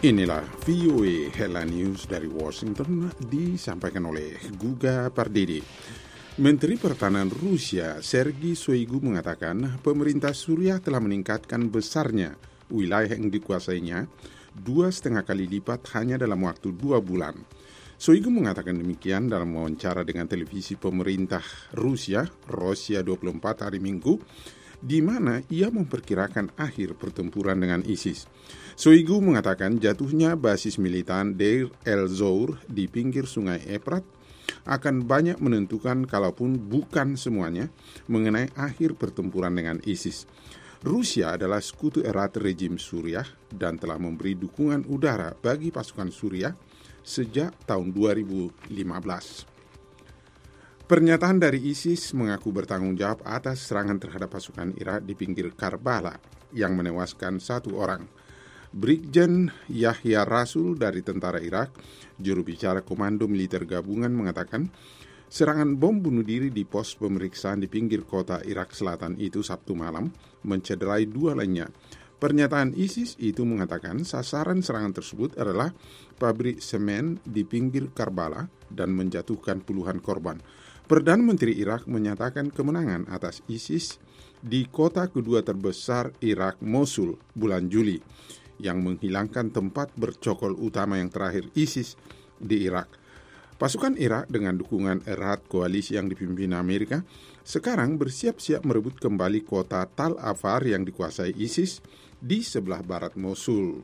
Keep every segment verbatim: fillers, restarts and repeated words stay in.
Inilah V O A Headline News dari Washington disampaikan oleh Guga Pardede. Menteri Pertahanan Rusia Sergei Shoigu mengatakan pemerintah Suriah telah meningkatkan besarnya wilayah yang dikuasainya dua setengah kali lipat hanya dalam waktu dua bulan. Shoigu mengatakan demikian dalam wawancara dengan televisi pemerintah Rusia, Rosia dua puluh empat hari Minggu, di mana ia memperkirakan akhir pertempuran dengan ISIS. Shoigu mengatakan jatuhnya basis militan Deir el-Zour di pinggir sungai Efrat akan banyak menentukan, kalaupun bukan semuanya, mengenai akhir pertempuran dengan ISIS. Rusia adalah sekutu erat rejim Suriah dan telah memberi dukungan udara bagi pasukan Suriah sejak tahun dua ribu lima belas. Pernyataan dari ISIS mengaku bertanggung jawab atas serangan terhadap pasukan Irak di pinggir Karbala yang menewaskan satu orang. Brigjen Yahya Rasul dari tentara Irak, juru bicara Komando Militer Gabungan, mengatakan serangan bom bunuh diri di pos pemeriksaan di pinggir kota Irak Selatan itu Sabtu malam mencederai dua lainnya. Pernyataan ISIS itu mengatakan sasaran serangan tersebut adalah pabrik semen di pinggir Karbala dan menjatuhkan puluhan korban. Perdana Menteri Irak menyatakan kemenangan atas ISIS di kota kedua terbesar Irak, Mosul, bulan Juli, yang menghilangkan tempat bercokol utama yang terakhir ISIS di Irak. Pasukan Irak dengan dukungan erat koalisi yang dipimpin Amerika sekarang bersiap-siap merebut kembali kota Tal Afar yang dikuasai ISIS di sebelah barat Mosul.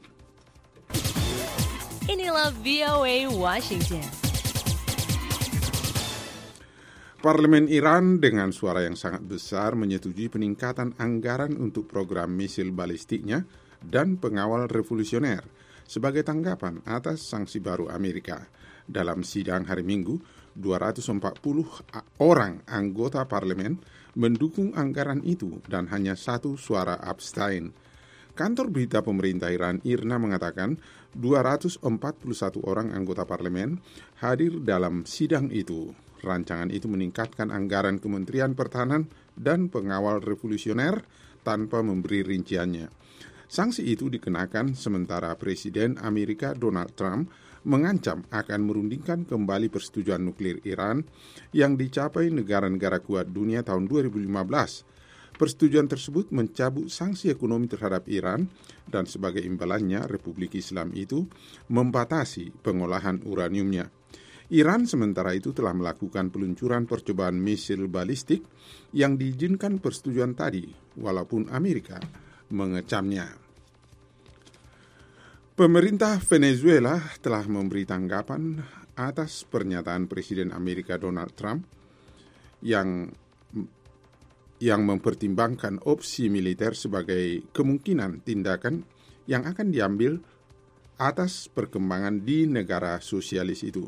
Inilah V O A Washington. Parlemen Iran dengan suara yang sangat besar menyetujui peningkatan anggaran untuk program misil balistiknya dan pengawal revolusioner sebagai tanggapan atas sanksi baru Amerika. Dalam sidang hari Minggu, dua ratus empat puluh orang anggota parlemen mendukung anggaran itu dan hanya satu suara abstain. Kantor berita pemerintah Iran, IRNA, mengatakan dua ratus empat puluh satu orang anggota parlemen hadir dalam sidang itu. Rancangan itu meningkatkan anggaran Kementerian Pertahanan dan pengawal revolusioner tanpa memberi rinciannya. Sanksi itu dikenakan sementara Presiden Amerika Donald Trump mengancam akan merundingkan kembali persetujuan nuklir Iran yang dicapai negara-negara kuat dunia tahun dua ribu lima belas. Persetujuan tersebut mencabut sanksi ekonomi terhadap Iran dan sebagai imbalannya Republik Islam itu membatasi pengolahan uraniumnya. Iran sementara itu telah melakukan peluncuran percobaan misil balistik yang diizinkan persetujuan tadi, walaupun Amerika mengecamnya. Pemerintah Venezuela telah memberi tanggapan atas pernyataan Presiden Amerika Donald Trump yang yang mempertimbangkan opsi militer sebagai kemungkinan tindakan yang akan diambil atas perkembangan di negara sosialis itu.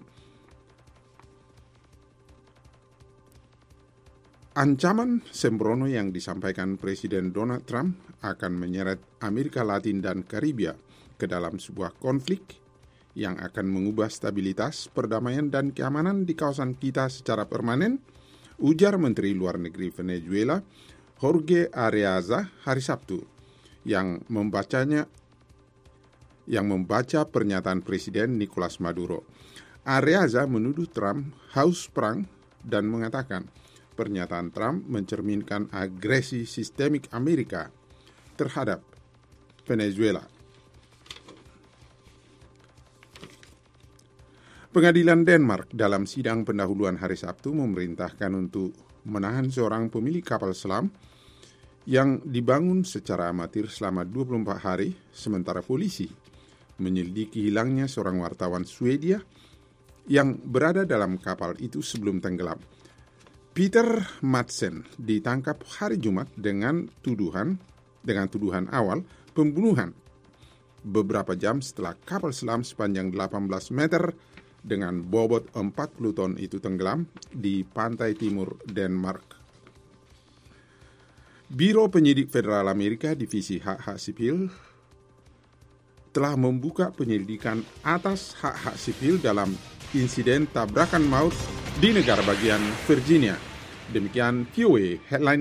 Ancaman sembrono yang disampaikan Presiden Donald Trump akan menyeret Amerika Latin dan Karibia ke dalam sebuah konflik yang akan mengubah stabilitas, perdamaian, dan keamanan di kawasan kita secara permanen, ujar Menteri Luar Negeri Venezuela Jorge Arreaza hari Sabtu, yang membacanya yang membaca pernyataan Presiden Nicolas Maduro. Arreaza menuduh Trump haus perang dan mengatakan pernyataan Trump mencerminkan agresi sistemik Amerika terhadap Venezuela. Pengadilan Denmark dalam sidang pendahuluan hari Sabtu memerintahkan untuk menahan seorang pemilik kapal selam yang dibangun secara amatir selama dua puluh empat hari, sementara polisi menyelidiki hilangnya seorang wartawan Swedia yang berada dalam kapal itu sebelum tenggelam. Peter Madsen ditangkap hari Jumat dengan tuduhan dengan tuduhan awal pembunuhan beberapa jam setelah kapal selam sepanjang delapan belas meter dengan bobot empat puluh ton itu tenggelam di pantai timur Denmark. Biro Penyidik Federal Amerika Divisi Hak-Hak Sipil telah membuka penyelidikan atas hak-hak sipil dalam insiden tabrakan maut di negara bagian Virginia. Demikian V O A Headline.